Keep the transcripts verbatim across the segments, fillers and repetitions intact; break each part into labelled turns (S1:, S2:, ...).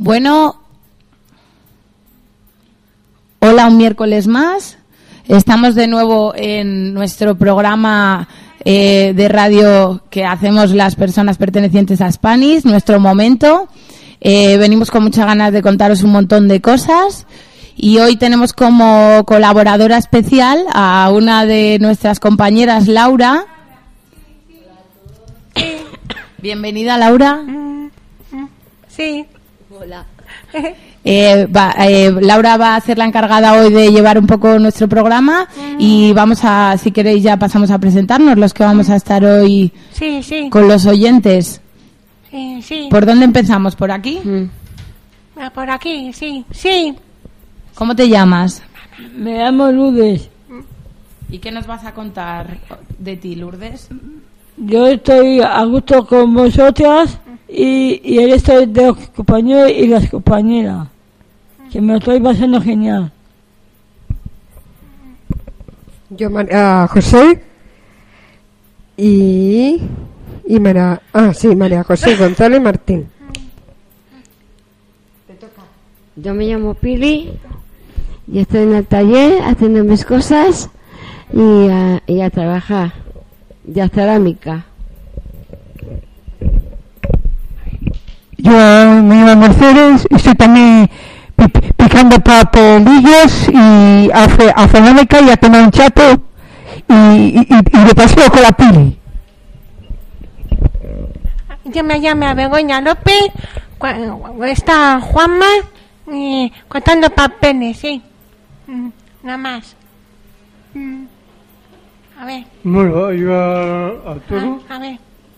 S1: Bueno, hola, un miércoles más. Estamos de nuevo en nuestro programa eh, de radio que hacemos las personas pertenecientes a Spanish, nuestro momento. Eh, venimos con muchas ganas de contaros un montón de cosas y hoy tenemos como colaboradora especial a una de nuestras compañeras, Laura. Bienvenida, Laura.
S2: Sí.
S1: Hola. Eh, va, eh, Laura va a ser la encargada hoy de llevar un poco nuestro programa y vamos a, si queréis ya pasamos a presentarnos los que vamos a estar hoy
S2: sí, sí.
S1: con los oyentes.
S2: Sí, sí.
S1: ¿Por dónde empezamos? ¿Por aquí?
S2: Mm. Ah, por aquí, sí, sí.
S1: ¿Cómo te llamas?
S3: Me llamo Lourdes.
S1: ¿Y qué nos vas a contar de ti, Lourdes?
S3: Yo estoy a gusto con vosotras y, y el resto de los compañeros y las compañeras, que me lo estoy pasando genial.
S4: Yo, María José y, y María, ah, sí, María José González Martín.
S5: Yo me llamo Pili y estoy en el taller haciendo mis cosas y a, y a trabajar y a cerámica.
S6: Yo me llamo Mercedes y estoy también picando papelillos y a, a cerámica y a tomar un chato y, y, y de paseo con la Pili.
S2: Yo me llamo Begoña López, está Juanma y contando papeles, sí. Mm, nada más. Mm. A ver.
S7: Bueno, yo a Arturo.
S2: Ah, a ver.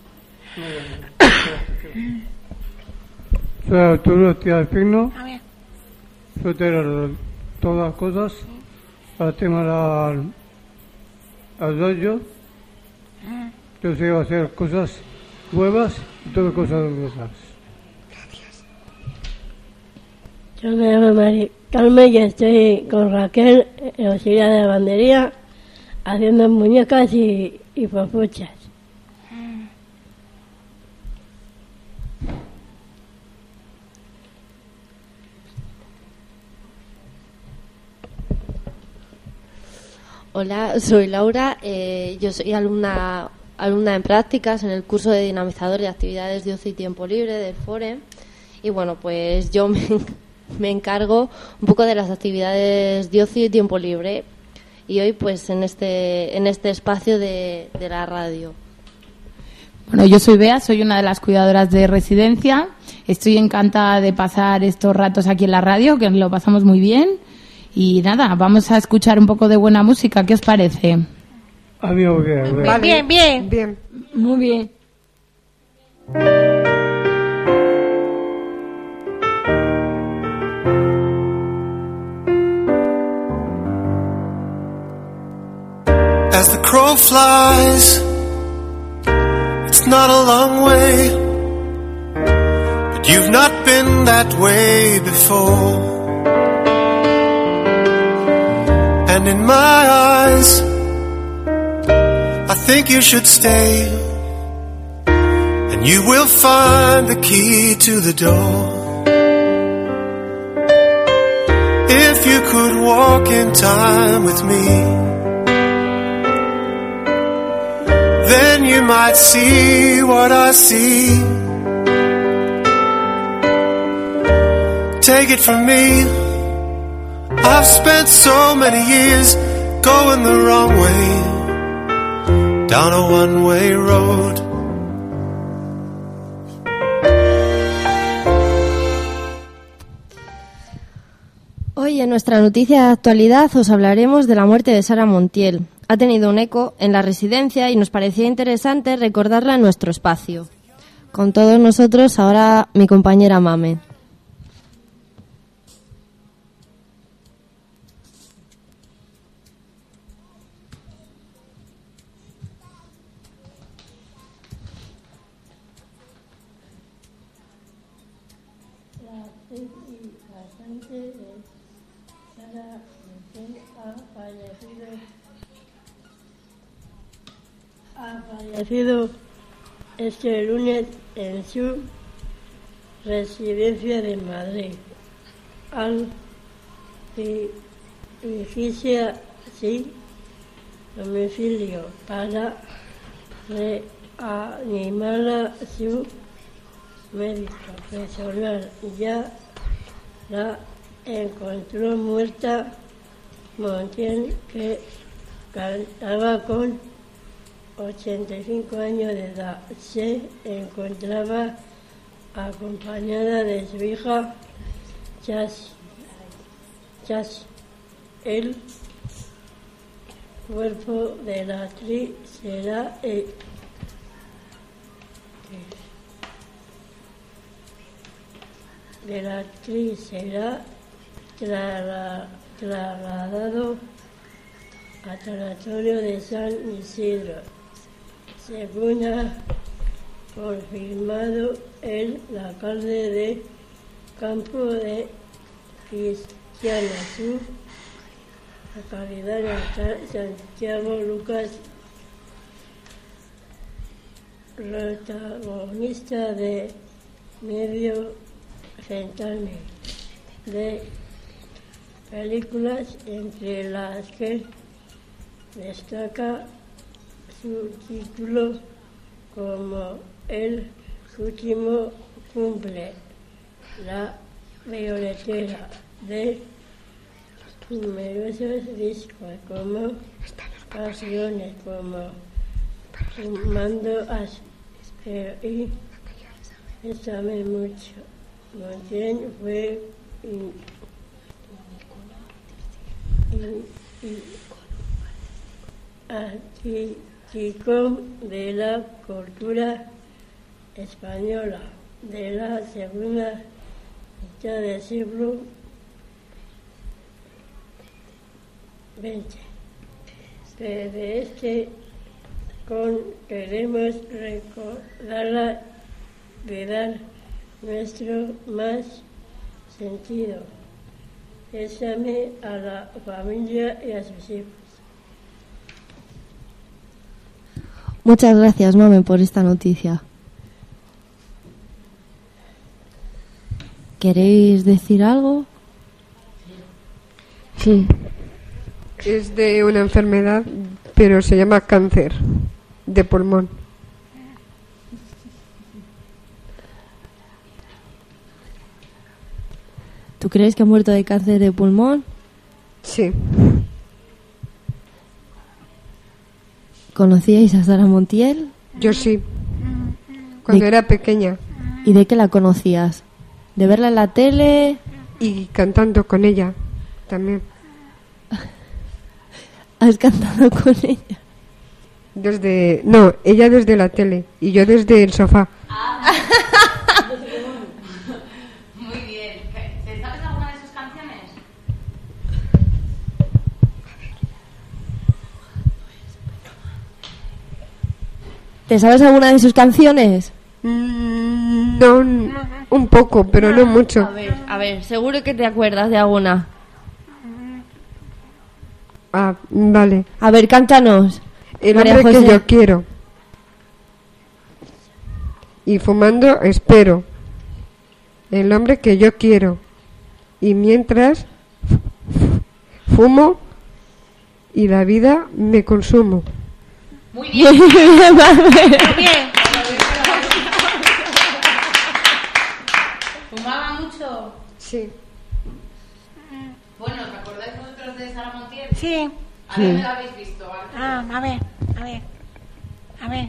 S7: Soy Arturo Tialpino.
S2: A ver.
S7: Soy de todas las cosas. Ahora tengo la, al rollo. Yo sé hacer cosas nuevas y todo cosas nuevas.
S3: Yo me llamo María Carmen y estoy con Raquel en auxiliar de lavandería haciendo muñecas y, y papuchas.
S8: Hola, soy Laura, eh, yo soy alumna alumna en prácticas en el curso de dinamizador de actividades de ocio y tiempo libre del FORE y bueno, pues yo me, me encargo un poco de las actividades de ocio y tiempo libre y hoy pues en este en este espacio de, de la radio.
S1: Bueno, yo soy Bea, soy una de las cuidadoras de residencia, estoy encantada de pasar estos ratos aquí en la radio, que lo pasamos muy bien. Y nada, vamos a escuchar un poco de buena música. ¿Qué os parece?
S7: A mí muy bien.
S2: Vale. Bien, bien.
S4: Bien.
S3: Muy bien.
S9: As the crow flies, it's not a long way, but you've not been that way before. And in my eyes, I think you should stay, and you will find the key to the door. If you could walk in time with me, then you might see what I see. Take it from me, I've spent so many years going the wrong way, down a one-way road.
S8: Hoy en nuestra noticia de actualidad os hablaremos de la muerte de Sara Montiel. Ha tenido un eco en la residencia y nos parecía interesante recordarla en nuestro espacio. Con todos nosotros ahora mi compañera Mame.
S3: Ha fallecido este lunes en su residencia de Madrid, al dirigirse así domicilio para reanimar a su médico personal. Ya la encontró muerta. Montiel, que cantaba con ochenta y cinco años de edad, se encontraba acompañada de su hija Chas. Chas. El cuerpo de la actriz será el, de la actriz será trasladado al tanatorio de San Isidro, según ha confirmado el alcalde de Campo de Cristiana, su localidad natal, Santiago Lucas, protagonista de medio centenar de películas, entre las que destaca su título como El último cumple, La violetera, de numerosos discos como canciones como Fumando Áspero y Bésame Mucho. Montiel fue in, in, in, artístico de la cultura española de la segunda mitad del siglo veinte. Desde este con queremos recordarla de dar nuestro más sentido pésame a la familia y a sus hijos.
S8: Muchas gracias, Mamen, por esta noticia. ¿Queréis decir algo?
S4: Sí. Es de una enfermedad, pero se llama cáncer de pulmón.
S8: ¿Tú crees que ha muerto de cáncer de pulmón?
S4: Sí.
S8: ¿Conocíais a Sara Montiel?
S4: Yo sí, cuando
S8: ¿De...
S4: era pequeña.
S8: ¿Y de qué la conocías? ¿De verla en la tele?
S4: Y cantando con ella también.
S8: ¿Has cantado con ella?
S4: Desde... No, ella desde la tele y yo desde el sofá.
S1: Muy bien. ¿Te sabes alguna de sus canciones?
S8: ¿Te sabes alguna de sus canciones?
S4: Mm, no, un poco, pero no mucho.
S8: A ver, a ver, seguro que te acuerdas de alguna.
S4: Ah, vale.
S8: A ver, cántanos.
S4: El
S8: María
S4: hombre
S8: José.
S4: que yo quiero. Y fumando espero. El hombre que yo quiero. Y mientras fumo y la vida me consumo.
S1: Muy bien.
S2: Muy bien.
S1: ¿Fumaba mucho?
S4: Sí.
S1: Bueno, ¿os acordáis vosotros de Sara Montiel?
S2: Sí.
S1: A ver, ¿me la habéis visto? ¿Vale?
S2: Ah, a ver, a ver. A ver.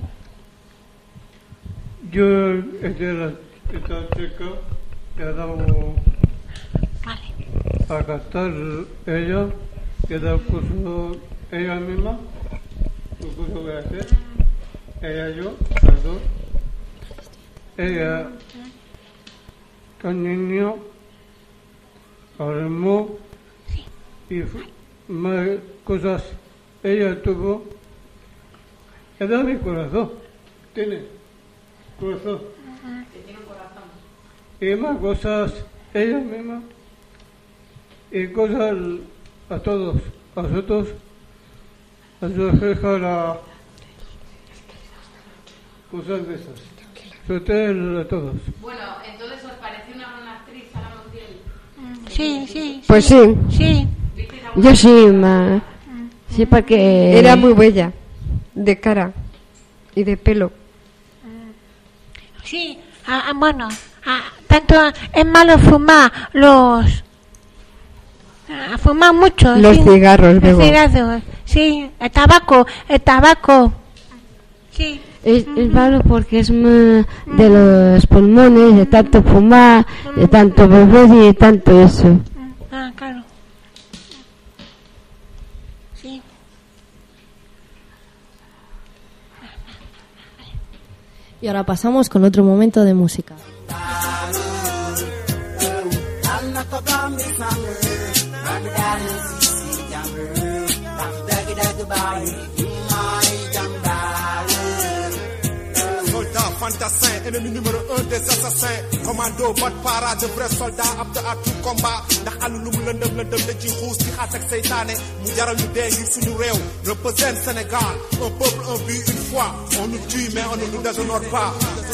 S7: Yo de la, esta chica que ha dado
S2: Vale.
S7: a cantar ella, que da el curso ella misma, el curso voy a hacer, ella y yo, las dos. Ella, tan niño, hablamos y más cosas ella tuvo. Ella da mi corazón, tiene corazón.
S1: Que tiene un corazón.
S7: Y más cosas ella misma y cosas a todos, a nosotros, a su hija, la cosas de esas. Suerte a todos.
S1: Bueno, entonces os parece
S2: Sí, sí.
S4: Pues sí.
S2: Sí.
S5: Yo sí, ma. Sí, porque...
S4: Era muy bella, de cara y de pelo.
S2: Sí, ah, ah, bueno, ah, tanto es malo fumar los... Ah, fumar mucho.
S4: Los
S2: sí.
S4: cigarros,
S2: Los
S4: luego.
S2: cigarros, sí, el tabaco, el tabaco. Sí.
S5: Es, es malo porque es más de los pulmones, de tanto fumar, de tanto beber y de tanto eso.
S2: Ah, claro. Sí.
S8: Y ahora pasamos con otro momento de música.
S10: Fantassin, ennemi numéro un des assassins. Commando, mode parade, vrai soldat, apte à tout combat. Ndax àll lu mu lëndëm lëndëm da ci xuus ci xaas ak seytaane mu jaral ñu dee ngir suñu réew. Représente Sénégal, un peuple, un but, une foi. On nous tue mais on ne nous déshonore pas.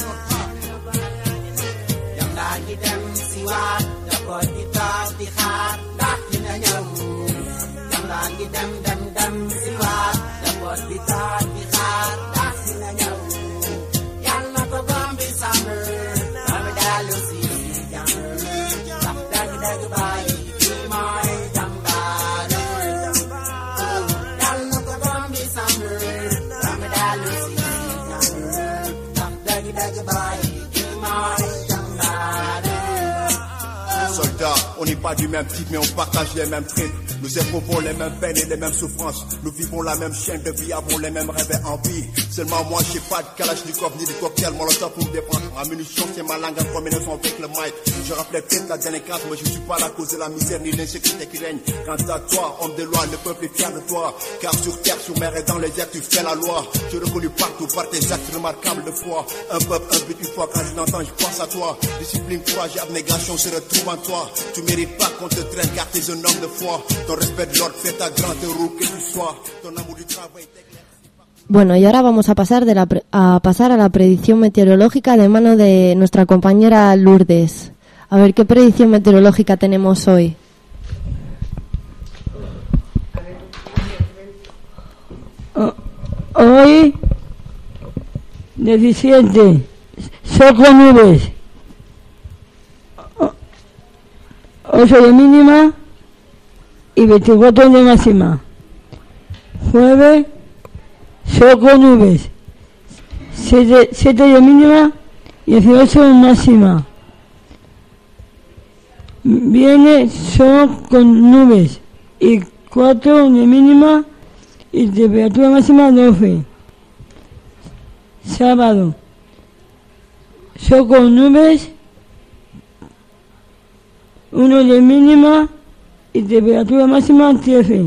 S10: Yàlla ngi dem si waat, dafa di taat di xaar, ndax dina ñëw. Yàlla ngi dem dem dem si waat, dafa di taat di xaar, ndax dina ñëw. Soldats, on n'est pas du même type mais on partage les mêmes tripes. Nous éprouvons les mêmes peines et les mêmes souffrances. Nous vivons la même chaîne de vie, avons les mêmes rêves et envies. Seulement moi j'ai pas de Kalachnikov ni de cocktail Molotov pour me défendre. Ma munition c'est ma langue en combinaison avec le mic. Je rappelais peut-être la délinquance, mais je suis pas la cause de la misère ni l'insécurité qui règne. Quant à toi, homme de loi, le peuple est fier de toi. Car sur terre, sur mer et dans les airs, tu fais la loi. Tu es reconnu partout par tes actes remarquables de foi. Un peuple, un but, une fois quand je l'entends, je pense à toi. Discipline, courage et abnégation se retrouvent en toi. Tu mérites pas qu'on te traîne car t'es un homme de foi. Ton respect de l'ordre fait ta grande roue que tu sois. Ton amour du travail t'éclaire.
S8: Bueno, y ahora vamos a pasar, de la pre- a pasar a la predicción meteorológica de mano de nuestra compañera Lourdes. A ver, ¿qué predicción meteorológica tenemos hoy?
S6: Hoy, diecisiete, sol con nubes, ocho de mínima y veinticuatro de máxima. Jueves, sol con nubes, siete de mínima y dieciocho de máxima. Viene sol con nubes y cuatro de mínima y temperatura máxima doce. Sábado, sol con nubes, uno de mínima y temperatura máxima trece.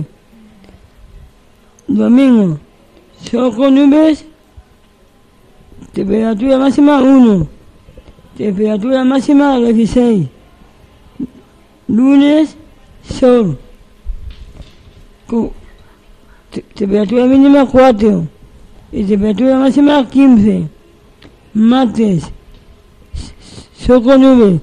S6: Domingo, sol con nubes, temperatura máxima uno, temperatura máxima dieciséis. Lunes, sol, con te- temperatura mínima cuatro y temperatura máxima quince. Martes, sol con nubes,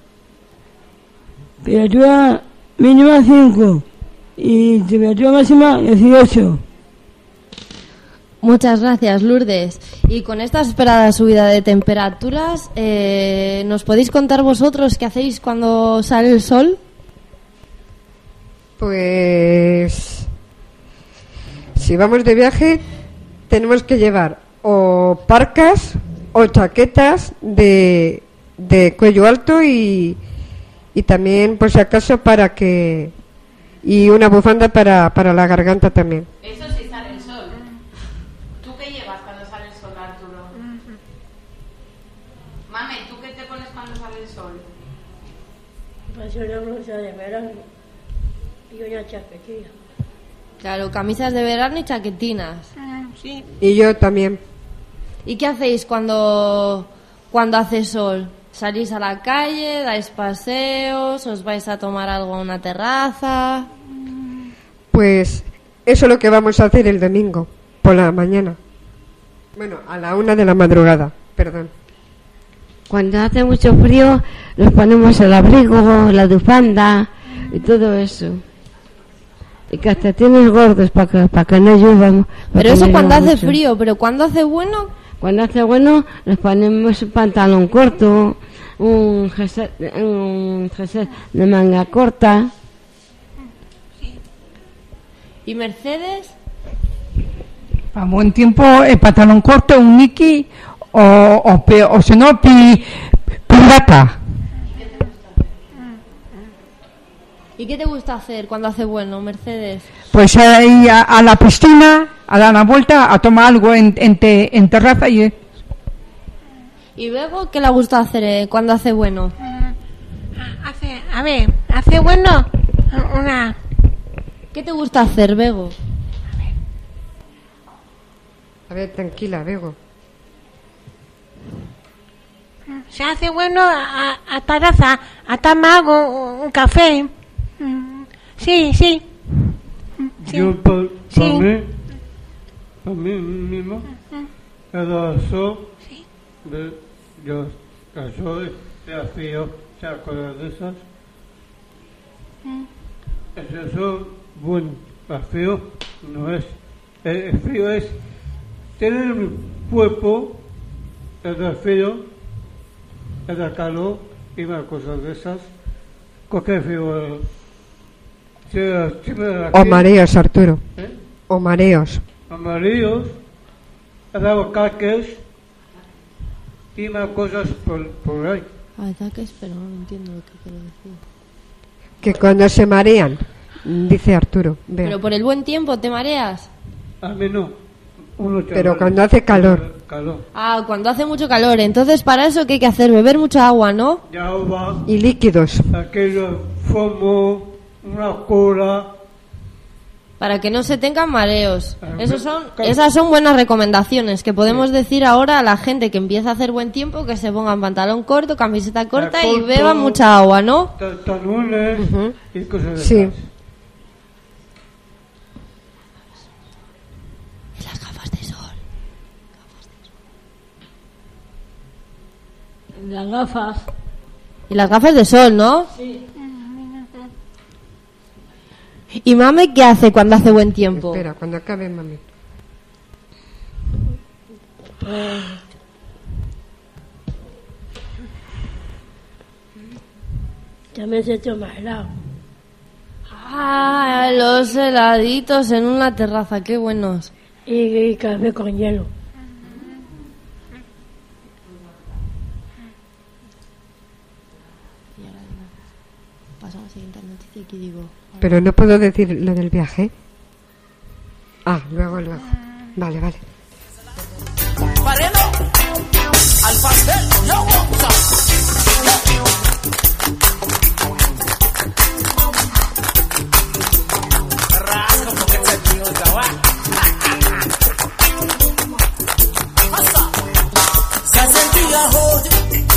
S6: temperatura mínima cinco y temperatura máxima dieciocho.
S8: Muchas gracias, Lourdes. Y con esta esperada subida de temperaturas, eh, ¿nos podéis contar vosotros qué hacéis cuando sale el sol?
S4: Pues si vamos de viaje tenemos que llevar o parcas o chaquetas de, de cuello alto y, y también por si acaso para que y una bufanda para, para la garganta también.
S1: Eso sí sale el sol. ¿Tú qué llevas cuando sale el sol, Arturo? Mame, ¿tú qué te pones cuando sale el sol?
S3: Pues una blusa de verano y una chaquetilla.
S8: Claro, camisas de verano y chaquetinas.
S2: Sí.
S4: Y yo también.
S8: ¿Y qué hacéis cuando, cuando hace sol? ¿Salís a la calle, dais paseos, os vais a tomar algo a una terraza?
S4: Pues eso es lo que vamos a hacer el domingo por la mañana. Bueno, a la una de la madrugada, perdón.
S5: Cuando hace mucho frío, nos ponemos el abrigo, la bufanda y todo eso. Y calcetines gordos para que, para que no llueva.
S8: Pero eso cuando hace frío, pero cuando hace bueno...
S5: Cuando hace bueno, nos ponemos un pantalón corto, un jersey, un jersey de manga corta.
S8: ¿Y Mercedes?
S6: A buen tiempo, el pantalón corto, un Niki o, o, o, o si no, pi, pirata.
S8: ¿Y qué te gusta hacer cuando hace bueno, Mercedes?
S6: Pues ir a, a la piscina, a dar una vuelta, a tomar algo en, en, te, en terraza y...
S8: ¿Y luego qué le gusta hacer eh, cuando hace bueno?
S2: Hace, a ver, hace bueno una...
S8: ¿Qué te gusta hacer, Bego?
S4: A ver, tranquila, Bego.
S2: Se hace bueno a, a terraza, a tomar un, un café. Sí, sí. sí.
S7: Yo para
S2: sí.
S7: pa mí, para mí mismo, cada so
S2: sí.
S7: de yo caso de frío, se acuerda de esas.
S2: Mm.
S7: Es eso buen frío, no es. El, el frío es tener un cuerpo, el frío, el calor y más cosas de esas. Cualquier frío.
S4: O mareos, Arturo.
S7: ¿Eh?
S4: O mareos.
S7: O mareos, he dado caques y más cosas por, por ahí.
S8: Ataques, pero no entiendo lo que quiero decir.
S4: Que cuando se marean, dice Arturo. Vea.
S8: Pero por el buen tiempo te mareas.
S7: A mí no. Uno
S4: pero cuando hace calor.
S7: calor.
S8: Ah, cuando hace mucho calor. Entonces, para eso, ¿qué hay que hacer? Beber mucha agua, ¿no?
S7: Y agua.
S4: Y líquidos.
S7: Aquello, fumo, una cola.
S8: Para que no se tengan mareos.
S7: Ah,
S8: Esos son,
S7: claro.
S8: esas son buenas recomendaciones que podemos decir ahora a la gente que empieza a hacer buen tiempo, que se pongan pantalón corto, camiseta corta
S7: corto,
S8: y beban mucha agua, ¿no?
S7: Talones uh-huh. y cosas de
S4: sí.
S7: esas.
S8: Las gafas de sol.
S3: Las gafas.
S8: Y las gafas de sol, ¿no?
S3: Sí.
S8: ¿Y mami qué hace cuando hace buen tiempo?
S4: Espera, cuando acabe, mami.
S3: Pues... ya me he hecho más helado.
S8: Ah, los heladitos en una terraza, qué buenos.
S3: Y, y café con hielo.
S8: Y ahora paso a la siguiente noticia y aquí digo...
S4: Pero no puedo decir lo del viaje. Ah, luego, luego. Vale, vale.
S11: Pareno, al pastel, yo se sentía hot,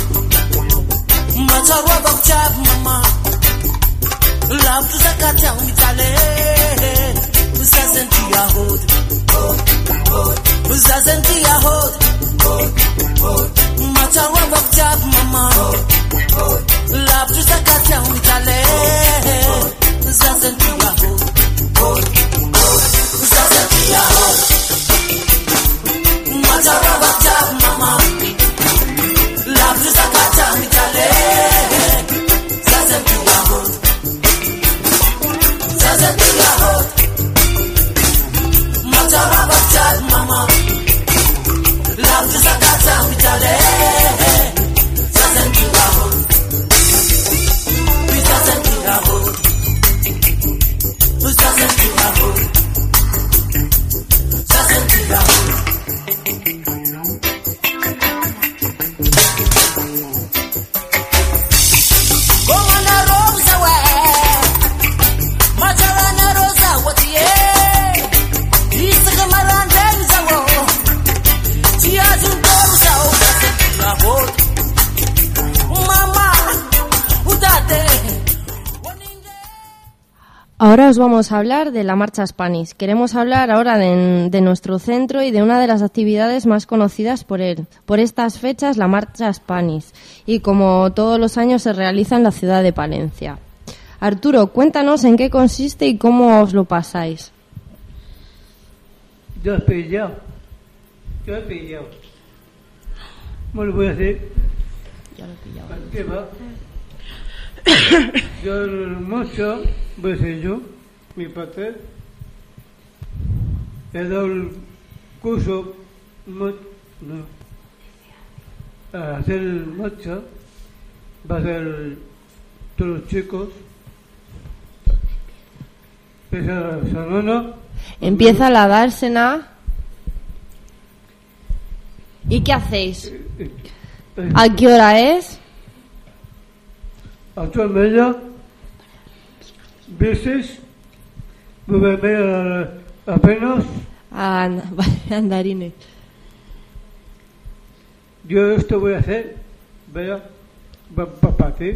S11: macharwa bakchab mama. Love to Zakata Mitale, Zazentia Hod, Zazentia Hod, Matawa Bakjab Mama, Love to Zakata Mitale, Zazentia Hod, Zazentia Hod, Matawa Bakjab Mama, Love to Zakata Mitale, Zazentia Hod. Zazentia hot, matara bakjad mama. Love is a kata mitale. Zazentia hot, Zazentia hot, Zazentia hot, Zazentia hot. Como la rosa we.
S8: Ahora os vamos a hablar de la Marcha Spanish. Queremos hablar ahora de, de nuestro centro y de una de las actividades más conocidas por él. Por estas fechas, la Marcha Spanish. Y como todos los años se realiza en la ciudad de Palencia. Arturo, cuéntanos en qué consiste y cómo os lo pasáis.
S7: Yo he pillado. Yo he pillado. ¿Cómo lo voy a hacer?
S8: Ya lo he pillado.
S7: ¿Qué va? Yo el mocho, voy a ser yo, mi padre. He dado el curso mo- no, a hacer el mocho. Va a ser todos los chicos. Empieza la semana.
S8: Empieza la dársena. ¿Y qué hacéis? ¿A qué hora es?
S7: A ocho y media, veces, nueve y media apenas.
S8: Ah, and- vale, andarines.
S7: Yo esto voy a hacer, vea, va, va para ti.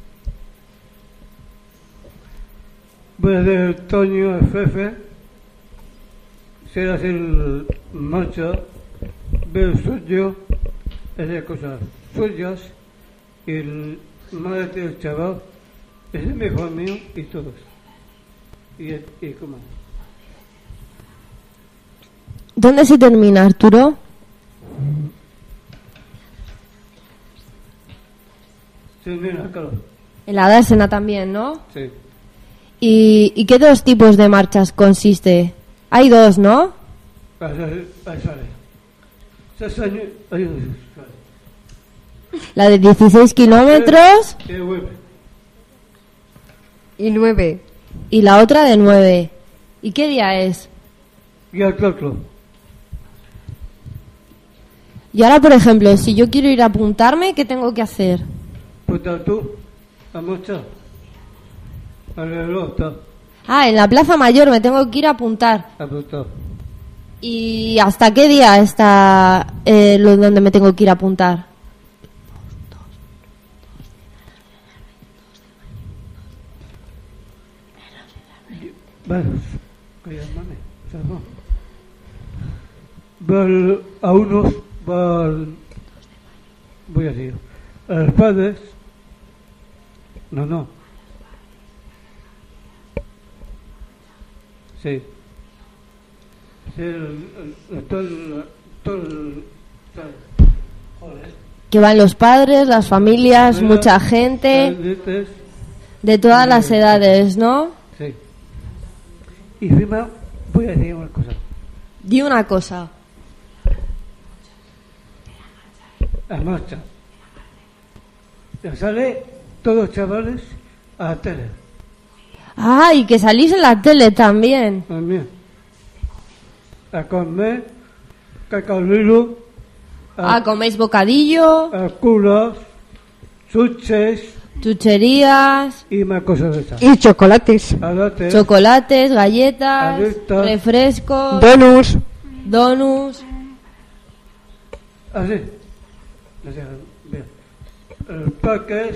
S7: Voy a hacer el Toño, el Fefe, sé hacer el marcha, veo el suyo, esas cosas suyas, y el madre del chaval, ese es mejor mío y todos. Y, y cómo.
S8: ¿Dónde se termina, Arturo?
S7: Sí, mira, claro.
S8: En la dársena también, ¿no?
S7: Sí.
S8: ¿Y, ¿Y qué dos tipos de marchas consiste? Hay dos, ¿no?
S7: Ahí sale. Ahí sale. Seis años, ahí sale.
S8: La de dieciséis kilómetros
S7: Y nueve.
S4: Y nueve.
S8: y la otra de nueve. ¿Y qué día es?
S7: Y al claro.
S8: Y ahora, por ejemplo, si yo quiero ir a apuntarme, ¿qué tengo que hacer?
S7: Pues tú, a mucha. Al reloj está
S8: Ah, en la Plaza Mayor me tengo que ir a apuntar.
S7: apuntado.
S8: ¿Y hasta qué día está eh, lo donde me tengo que ir a apuntar?
S7: Bueno, calla, mami. Salvo. Va al- a unos, va al, voy a decir, a los padres. No, no. Sí. Sí, el, el, el- todo el, todo el, todo el- joder.
S8: Que van los padres, las familias,
S7: Mira,
S8: mucha gente,
S7: dices,
S8: de todas las edades, ¿no?
S7: sí. Y encima voy a decir una cosa.
S8: Di una cosa.
S7: A marcha. Ya sale todos los chavales a la tele.
S8: Ah, y que salís en la tele también.
S7: También. A comer cacao lilo, a,
S8: Ah, coméis bocadillo,
S7: a culas, chuches
S8: chucherías,
S7: y más cosas de esas.
S4: Y chocolates.
S7: Alates,
S8: chocolates, galletas,
S7: Galletas.
S8: refrescos,
S4: Donuts.
S8: donuts.
S7: así. Así, bien. El parques,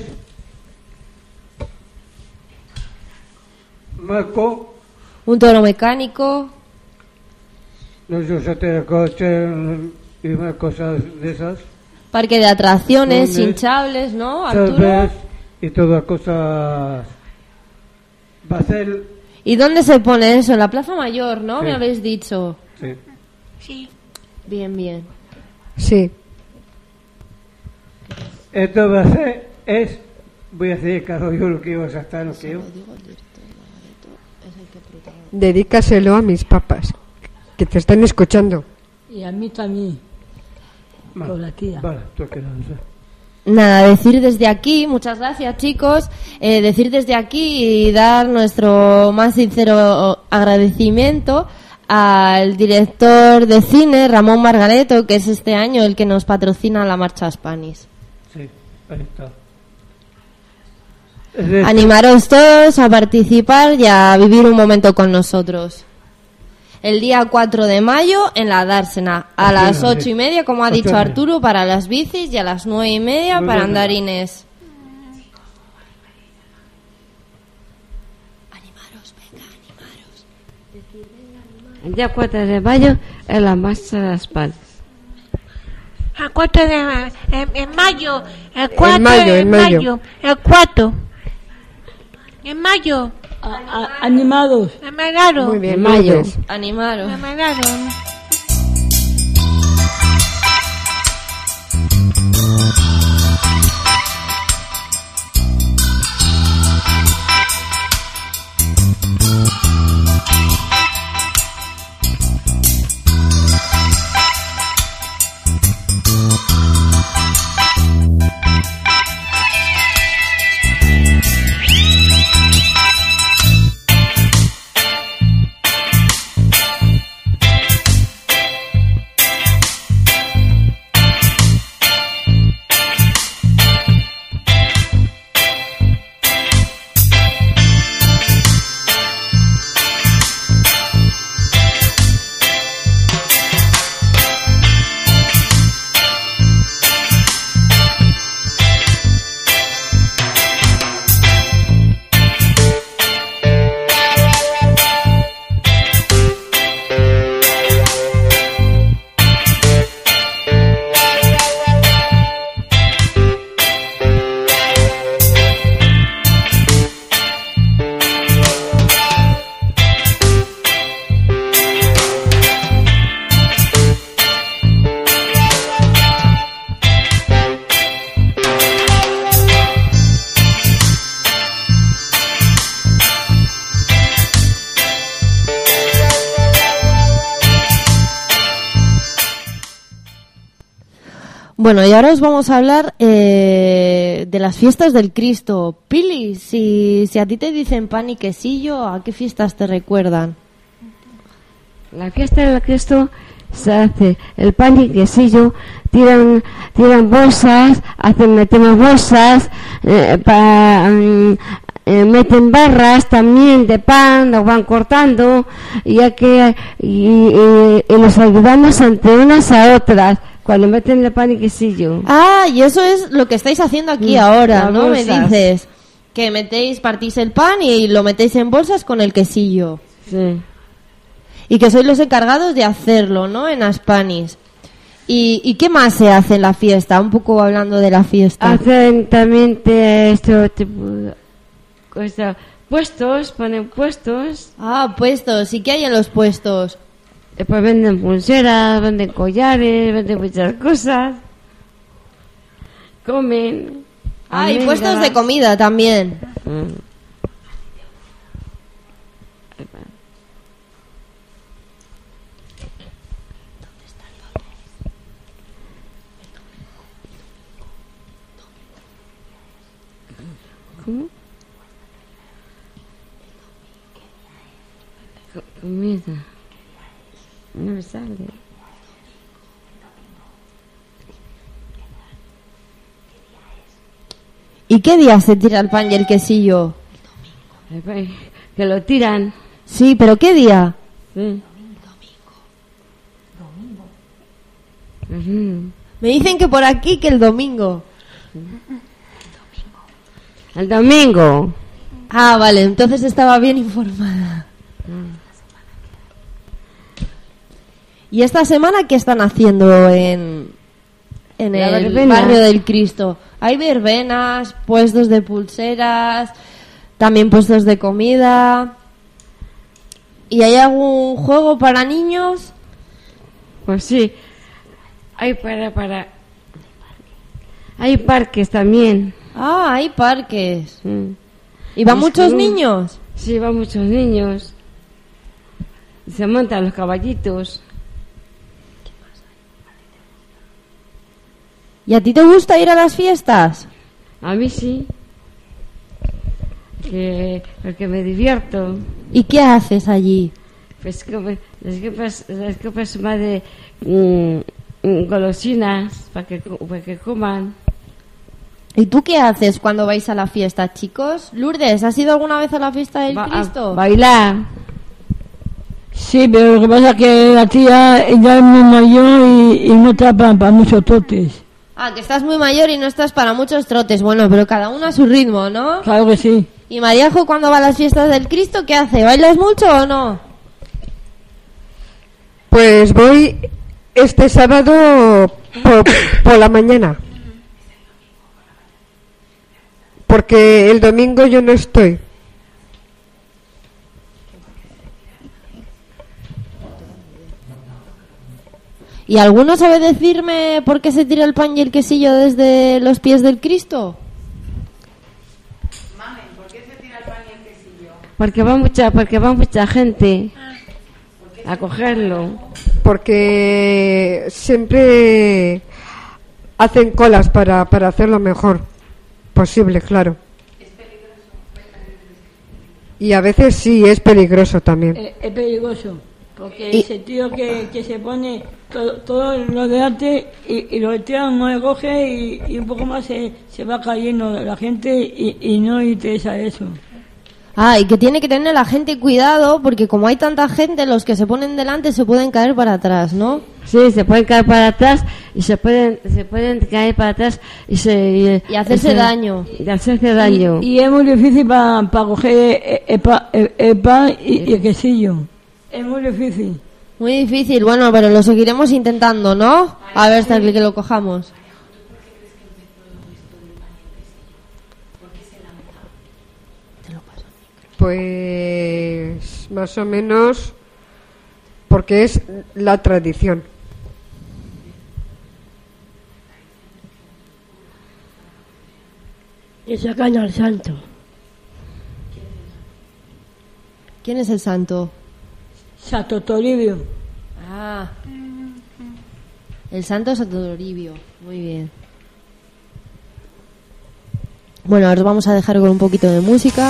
S7: Marco,
S8: Un toro mecánico.
S7: los chosetes de coche y más cosas de esas.
S8: Parque de atracciones,
S7: Lunes,
S8: hinchables, ¿no, Arturo?
S7: Cerveza y todas cosas. Va a ser.
S8: ¿Y dónde se pone eso? En la Plaza Mayor, ¿no?
S7: Sí.
S8: Me habéis dicho.
S7: Sí.
S2: Sí.
S8: Bien, bien.
S4: Sí.
S7: Esto va a ser. Es. Voy a decir, claro, yo lo que iba a saltar, lo que yo.
S4: Dedícaselo a mis papás, que te están escuchando.
S6: Y a mí también.
S7: Vale,
S6: Con la tía.
S7: Vale, tú que no sé.
S8: Nada, decir desde aquí, muchas gracias chicos, eh, decir desde aquí y dar nuestro más sincero agradecimiento al director de cine, Ramón Margareto, que es este año el que nos patrocina la Marcha Spanish.
S7: Sí, ahí está. Es de-
S8: Animaros todos a participar y a vivir un momento con nosotros. El día cuatro de mayo en la Dársena, a
S7: Sí,
S8: las
S7: sí.
S8: ocho y media, como ha
S7: Ocho y
S8: dicho
S7: media.
S8: Arturo, para las bicis y a las nueve y media
S7: Muy
S8: para
S7: bien.
S8: andarines.
S5: El día cuatro de mayo es la marcha de las Palmas.
S2: A cuatro de ma- en, en mayo, el cuatro
S4: mayo,
S2: de
S4: en mayo.
S2: mayo, el cuatro. En mayo.
S6: A, a, animados.
S2: Animaron.
S4: Muy bien,
S5: En mayo.
S4: Lourdes.
S5: Animaros.
S2: Animaron.
S8: Bueno, y ahora os vamos a hablar eh, de las fiestas del Cristo. Pili, si, si a ti te dicen pan y quesillo, ¿a qué fiestas te recuerdan?
S5: La fiesta del Cristo se hace el pan y quesillo, tiran tiran bolsas, hacen metemos bolsas, eh, para, mm, eh, meten barras también de pan, lo van cortando, ya que y, y, y nos ayudamos entre unas a otras cuando meten el pan y quesillo.
S8: Ah, y eso es lo que estáis haciendo aquí
S5: Mm,
S8: ahora,
S5: las
S8: ¿no? Me
S5: bolsas.
S8: dices que metéis, partís el pan y lo metéis en bolsas con el quesillo.
S5: Sí.
S8: Y que sois los encargados de hacerlo, ¿no? En Aspanis. ¿Y, ¿Y qué más se hace en la fiesta? Un poco hablando de la fiesta.
S5: Hacen también de esto tipo de cosa, puestos, ponen puestos.
S8: Ah, puestos. ¿Y qué hay en los puestos?
S5: Después venden pulseras, venden collares, venden muchas cosas. Comen.
S8: Ah, y
S5: almendras.
S8: puestos de comida también.
S5: Mm. ¿Cómo? Co- comida. No me sale.
S8: ¿Y qué día se tira el pan y el quesillo?
S5: Que lo tiran.
S8: Sí, pero ¿qué día?
S5: Sí. Ujú.
S8: Me dicen que por aquí que el domingo.
S5: El domingo.
S8: Ah, vale, entonces estaba bien informada. ¿Y esta semana qué están haciendo en, en
S5: La
S8: el
S5: verbena.
S8: barrio del Cristo? Hay verbenas, puestos de pulseras, también puestos de comida. ¿Y hay algún juego para niños?
S5: Pues sí. Hay para, para. Hay parques también.
S8: Ah, hay parques.
S5: Mm.
S8: ¿Y van
S5: Pues
S8: muchos
S5: sí.
S8: niños?
S5: Sí, van muchos niños. Se montan los caballitos.
S8: ¿Y a ti te gusta ir a las fiestas?
S5: A mí sí. Que, porque me divierto.
S8: ¿Y qué haces allí?
S5: Pues como- les compras, les compras más de mm, mm, golosinas para que, co- para que coman.
S8: ¿Y tú qué haces cuando vais a la fiesta, chicos? Lourdes, ¿has ido alguna vez a la fiesta del
S5: Ba- a
S8: Cristo?
S5: bailar.
S6: Sí, pero lo que pasa es que la tía ya es muy mayor y, y no está para, para muchos trotes.
S8: Ah, que estás muy mayor y no estás para muchos trotes. Bueno, pero cada uno a su ritmo, ¿no?
S6: Claro que sí.
S8: ¿Y Mariajo cuando va a las fiestas del Cristo qué hace? ¿Bailas mucho o no?
S4: Pues voy este sábado por, por la mañana. Porque el domingo yo no estoy.
S8: ¿Y alguno sabe decirme por qué se tira el pan y el quesillo desde los pies del Cristo?
S1: Mamen, ¿por qué se tira el pan y el quesillo?
S5: Porque va mucha, porque va mucha gente a cogerlo.
S4: Porque siempre hacen colas para, para hacerlo mejor posible, claro.
S1: ¿Es peligroso?
S4: Y a veces sí, es peligroso también.
S12: Es, es peligroso, porque
S8: Y-
S12: ese tío que, que se pone todo, todo lo delante y, y lo tiran, no le coge y, y un poco más se, se va cayendo la gente y, y no interesa eso.
S8: Ah, y que tiene que tener la gente cuidado, porque como hay tanta gente, los que se ponen delante se pueden caer para atrás, ¿no?
S5: Sí, se pueden caer para atrás y se pueden, se pueden caer para atrás y se
S8: Y hacerse
S5: se-
S8: daño.
S5: Y hacerse daño.
S12: Y, y es muy difícil para coger el, el pa- el- el pan y, y el quesillo. Es muy difícil.
S8: Muy difícil, bueno, pero lo seguiremos intentando, ¿no? A ver hasta que lo cojamos.
S4: Pues más o menos porque es la tradición.
S3: Y sacan al santo.
S8: ¿Quién es el santo?
S12: Santo Toribio.
S8: Ah, el santo Santo Toribio. Muy bien. Bueno, ahora os vamos a dejar con un poquito de música.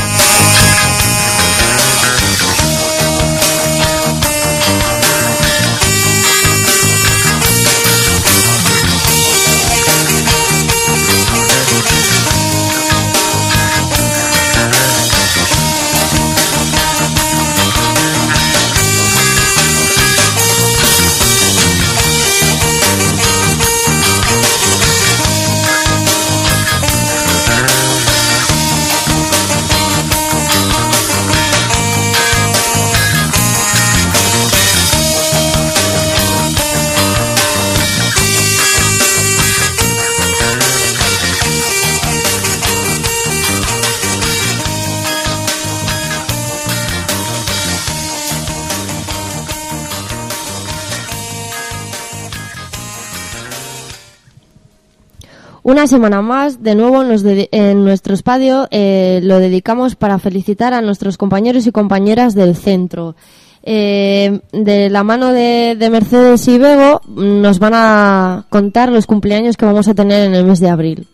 S8: Una semana más, de nuevo nos dedi- en nuestro espacio eh, lo dedicamos para felicitar a nuestros compañeros y compañeras del centro. Eh, de la mano de, de Mercedes y Bego nos van a contar los cumpleaños que vamos a tener en el mes de abril.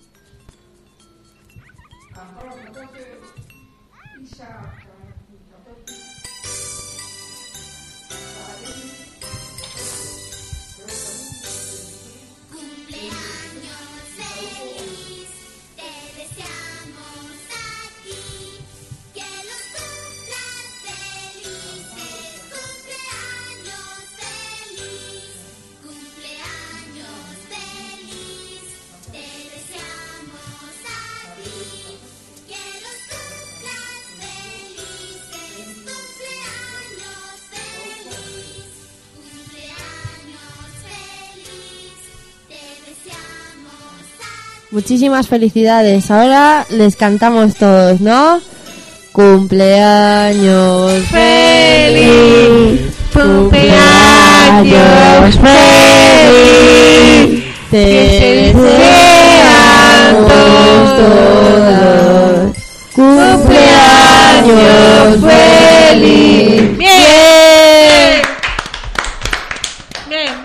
S8: Muchísimas felicidades. Ahora les cantamos todos, ¿no? Cumpleaños feliz, cumpleaños feliz, te deseamos todos. Cumpleaños feliz.
S2: Bien. Bien.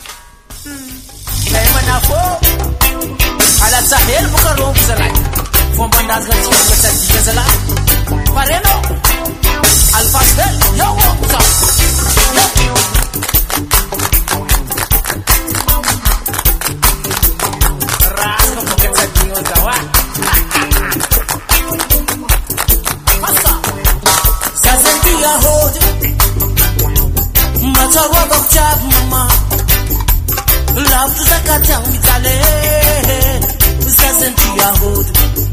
S11: Lemana fo ala sahel bukaro buzalai fo bandas gati gata dizala pareno al pastel yo so rasco porque te digo dawa pasa sa sentía hode matarwa bakchab mama love zakata mitale za sentía hode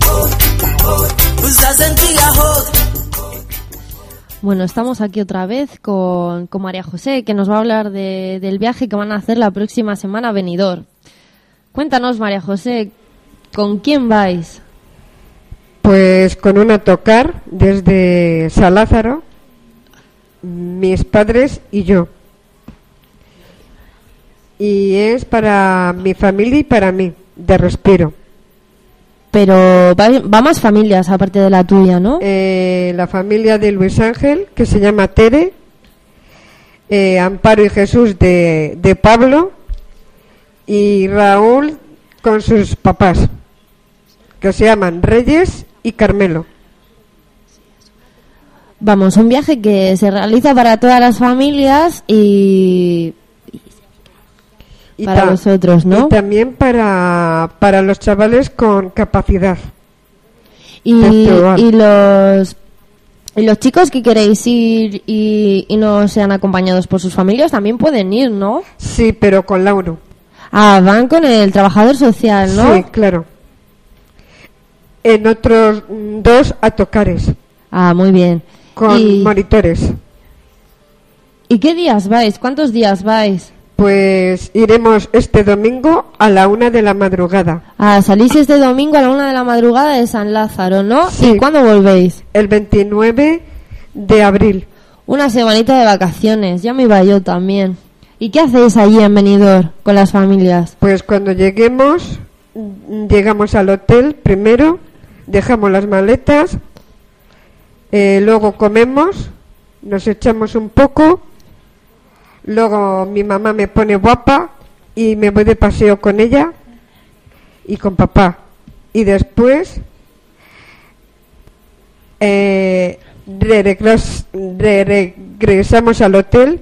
S11: za sentía hode.
S8: Bueno, estamos aquí otra vez con, con María José, que nos va a hablar de, del viaje que van a hacer la próxima semana a Benidorm. Cuéntanos, María José, ¿con quién vais?
S4: Pues con un autocar desde San Lázaro, mis padres y yo. y es para mi familia y para mí, de respiro.
S8: Pero va, va más familias aparte de la tuya, ¿no?
S4: Eh, la familia de Luis Ángel, que se llama Tere, eh, Amparo y Jesús de, de Pablo, y Raúl con sus papás, que se llaman Reyes y Carmelo.
S8: Vamos, un viaje que se realiza para todas las familias y,
S4: y
S8: para vosotros, ¿no?
S4: Y también para, para los chavales con capacidad.
S8: Y, y los y los chicos que queréis ir y, y no sean acompañados por sus familias también pueden ir, ¿no?
S4: Sí, pero con Lauro.
S8: Ah, van con el trabajador social, ¿no?
S4: Sí, claro. En otros dos autocares.
S8: Ah, muy bien.
S4: Con
S8: y,
S4: monitores.
S8: ¿Y qué días vais? ¿Cuántos días vais?
S4: Pues iremos este domingo a la una de la madrugada.
S8: Ah, salís este domingo a la una de la madrugada de San Lázaro, ¿no?
S4: Sí.
S8: ¿Y cuándo volvéis?
S4: El veintinueve de abril.
S8: Una semanita de vacaciones, ya me iba yo también. ¿Y qué hacéis allí en Benidorm con las familias?
S4: Pues cuando lleguemos, llegamos al hotel primero, dejamos las maletas, eh, luego comemos, nos echamos un poco, luego mi mamá me pone guapa y me voy de paseo con ella y con papá. Y después eh, regres, re, regresamos al hotel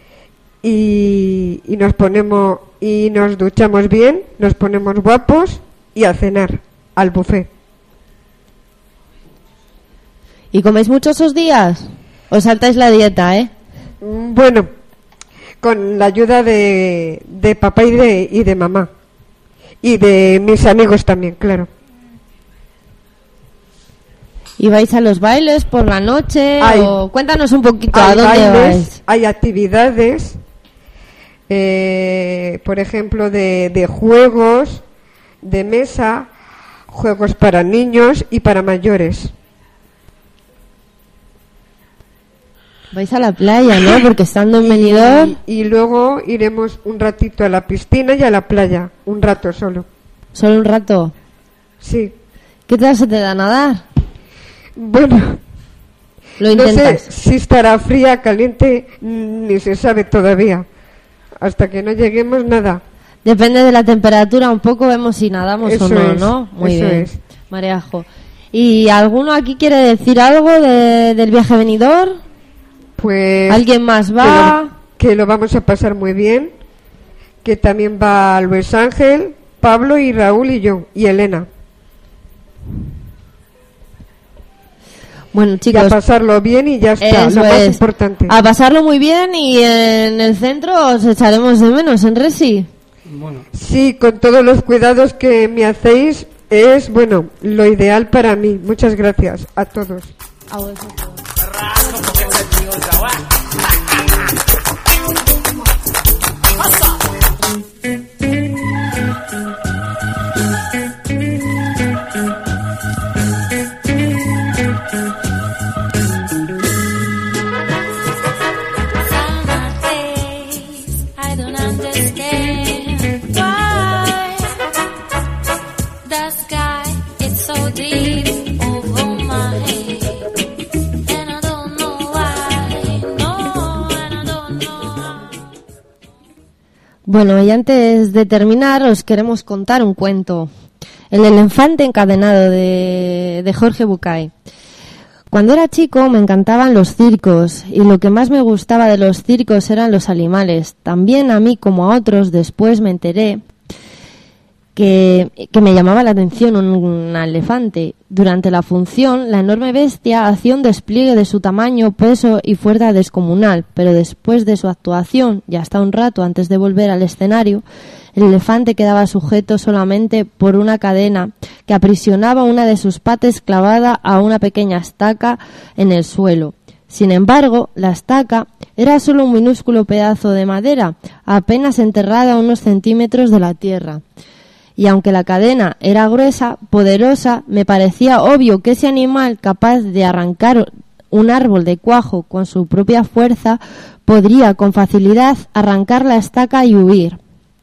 S4: y, y nos ponemos y nos duchamos bien, nos ponemos guapos y a cenar al buffet.
S8: ¿Y coméis mucho esos días? ¿Os saltáis la dieta, eh?
S4: Bueno, con la ayuda de, de papá y de, y de mamá. Y de mis amigos también, claro.
S8: ¿Y vais a los bailes por la noche?
S4: Hay,
S8: o cuéntanos un poquito
S4: hay
S8: a dónde
S4: bailes,
S8: vais.
S4: Hay actividades, eh, por ejemplo, de, de juegos, de mesa, juegos para niños y para mayores.
S8: Vais a la playa, ¿no? Porque estando en Benidorm...
S4: Y, y luego iremos un ratito a la piscina y a la playa. Un rato solo.
S8: ¿Solo un rato?
S4: Sí.
S8: ¿Qué tal se te da nadar?
S4: Bueno...
S8: Lo intentas.
S4: No sé si estará fría, caliente, ni se sabe todavía. Hasta que no lleguemos, nada.
S8: Depende de la temperatura, un poco vemos si nadamos
S4: eso
S8: o no,
S4: es,
S8: ¿no? Muy
S4: eso
S8: bien.
S4: Es.
S8: Mareajo. ¿Y alguno aquí quiere decir algo de, del viaje a Benidorm?
S4: Pues
S8: ¿alguien más va?
S4: Que lo, que lo vamos a pasar muy bien, que también va Luis Ángel, Pablo y Raúl y yo, y Elena.
S8: Bueno, chicos,
S4: y a pasarlo bien y ya está,
S8: eso
S4: lo más
S8: es.
S4: importante.
S8: A pasarlo muy bien y en el centro os echaremos de menos, en Resi.
S7: Bueno.
S4: Sí, con todos los cuidados que me hacéis, es, bueno, lo ideal para mí. Muchas gracias a todos.
S8: A vosotros. Bueno, y antes de terminar os queremos contar un cuento. El elefante encadenado de, de Jorge Bucay. Cuando era chico me encantaban los circos y lo que más me gustaba de los circos eran los animales. También a mí como a otros después me enteré que, que me llamaba la atención un, un elefante. Durante la función, la enorme bestia hacía un despliegue de su tamaño, peso y fuerza descomunal, pero después de su actuación, y hasta un rato antes de volver al escenario, el elefante quedaba sujeto solamente por una cadena que aprisionaba una de sus patas clavada a una pequeña estaca en el suelo. Sin embargo, la estaca era solo un minúsculo pedazo de madera, apenas enterrada a unos centímetros de la tierra. Y aunque la cadena era gruesa, poderosa, me parecía obvio que ese animal capaz de arrancar un árbol de cuajo con su propia fuerza podría con facilidad arrancar la estaca y huir.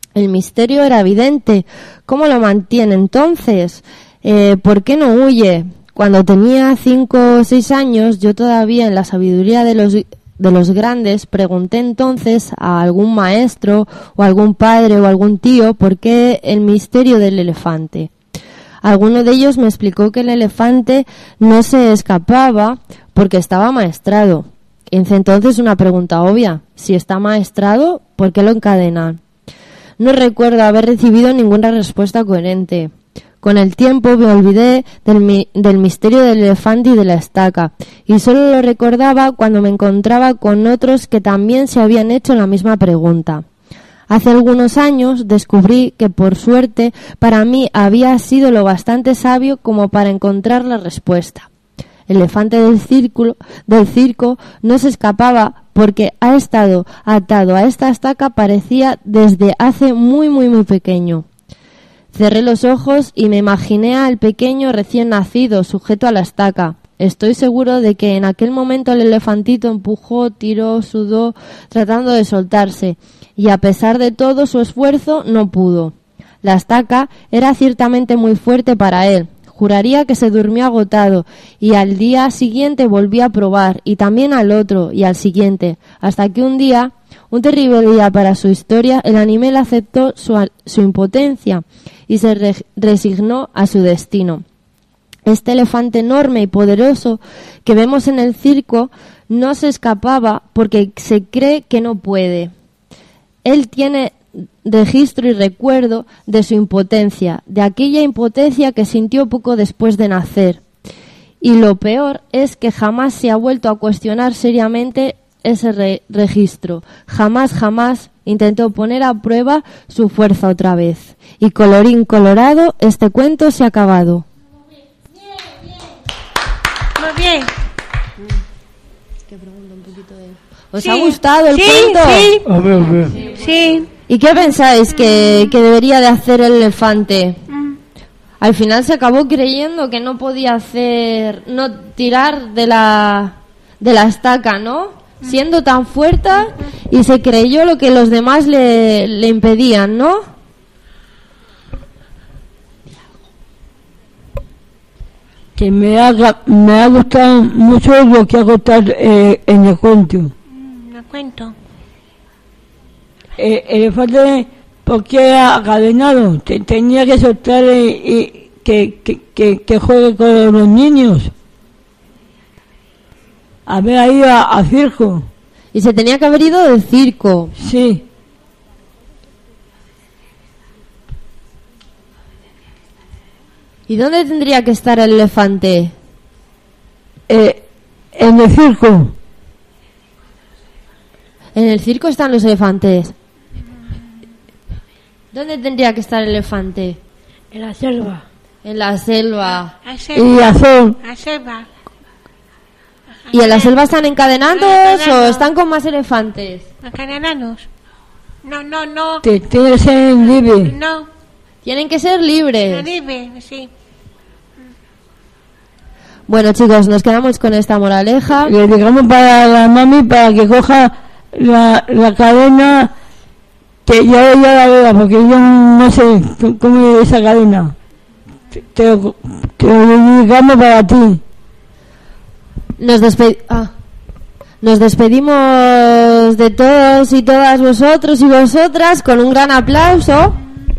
S8: El misterio era evidente. ¿Cómo lo mantiene entonces? Eh, ¿Por qué no huye? Cuando tenía cinco o seis años, yo todavía en la sabiduría de los, de los grandes pregunté entonces a algún maestro o algún padre o algún tío por qué el misterio del elefante. Alguno de ellos me explicó que el elefante no se escapaba porque estaba amaestrado. Hice entonces una pregunta obvia. Si está amaestrado, ¿por qué lo encadenan? No recuerdo haber recibido ninguna respuesta coherente. Con el tiempo me olvidé del, mi- del misterio del elefante y de la estaca, y solo lo recordaba cuando me encontraba con otros que también se habían hecho la misma pregunta. Hace algunos años descubrí que, por suerte, para mí había sido lo bastante sabio como para encontrar la respuesta. El elefante del, círculo, del circo no se escapaba porque ha estado atado a esta estaca, parecía desde hace muy muy muy pequeño. Cerré los ojos y me imaginé al pequeño recién nacido sujeto a la estaca. Estoy seguro de que en aquel momento el elefantito empujó, tiró, sudó, tratando de soltarse, y a pesar de todo su esfuerzo no pudo. La estaca era ciertamente muy fuerte para él. Juraría que se durmió agotado, y al día siguiente volvió a probar, y también al otro, y al siguiente, hasta que un día, un terrible día para su historia, el animal aceptó su, su impotencia y se re- resignó a su destino. Este elefante enorme y poderoso que vemos en el circo no se escapaba porque se cree que no puede. Él tiene registro y recuerdo de su impotencia, de aquella impotencia que sintió poco después de nacer. Y lo peor es que jamás se ha vuelto a cuestionar seriamente ese re- registro. Jamás, jamás intentó poner a prueba su fuerza otra vez. Y colorín colorado, este cuento se ha acabado.
S2: Muy bien.
S8: ¿Os
S2: Sí.
S8: ha gustado el
S2: Sí,
S8: cuento?
S2: sí.
S7: A ver, a ver.
S2: Sí.
S8: ¿Y qué pensáis que, que debería de hacer el elefante? Al final se acabó creyendo que no podía hacer, no tirar de la, de la estaca, ¿no? Siendo tan fuerte, y se creyó lo que los demás le, le impedían, ¿no?
S12: Que me ha, me ha gustado mucho lo que ha contado eh, en el cuento.
S2: No cuento.
S12: Eh, el elefante, ¿por qué ha acadenado? Te- tenía que soltar y, y que, que, que, que juegue con los niños. Haber ido a, a circo.
S8: Y se tenía que haber ido del circo.
S12: Sí.
S8: ¿Y dónde tendría que estar el elefante?
S12: Eh, en el circo.
S8: En el circo están los elefantes. ¿Dónde tendría que estar el elefante?
S3: En la selva.
S8: En la selva.
S2: A
S12: Y
S2: selva.
S12: azul.
S2: A selva.
S8: ¿Y en la selva están encadenados
S2: Encadenados.
S8: o están con más elefantes?
S2: Encadenados. No, no, no.
S12: Te, tiene que ser libre.
S2: No.
S8: Tienen que ser libres.
S2: Libre, sí.
S8: Bueno, chicos, nos quedamos con esta moraleja.
S12: Le digamos para la mami para que coja la, la cadena, que ya, ya la vea, porque yo no sé c- cómo es esa cadena. Te, te, lo- te lo digamos para ti.
S8: Nos, despe- ah. Nos despedimos de todos y todas vosotros y vosotras con un gran aplauso.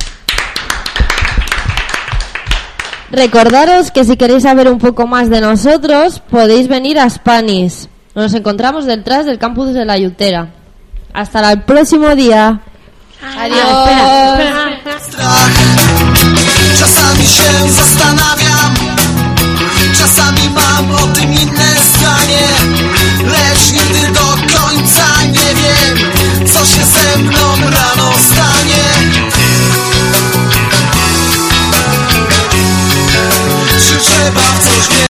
S8: Recordaros que si queréis saber un poco más de nosotros, podéis venir a Spanish. Nos encontramos detrás del campus de la Yutera. Hasta el próximo día. Adiós.
S2: Ah, espera, espera, espera.
S9: Czasami się zastanawiam.